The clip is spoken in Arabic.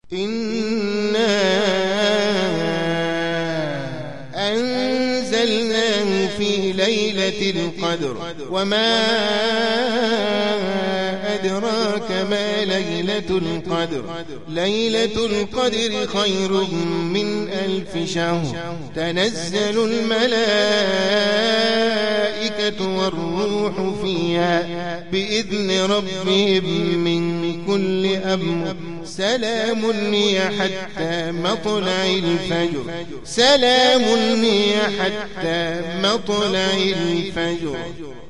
إنا أنزلناه في ليلة القدر وما أدراك ما ليلة القدر ليلة القدر خير من 1000 شهر تنزل الملائكة والروح فيها بإذن ربهم من كل أمر سلام هي حتى مطلع الفجر سلام هي حتى مطلع الفجر.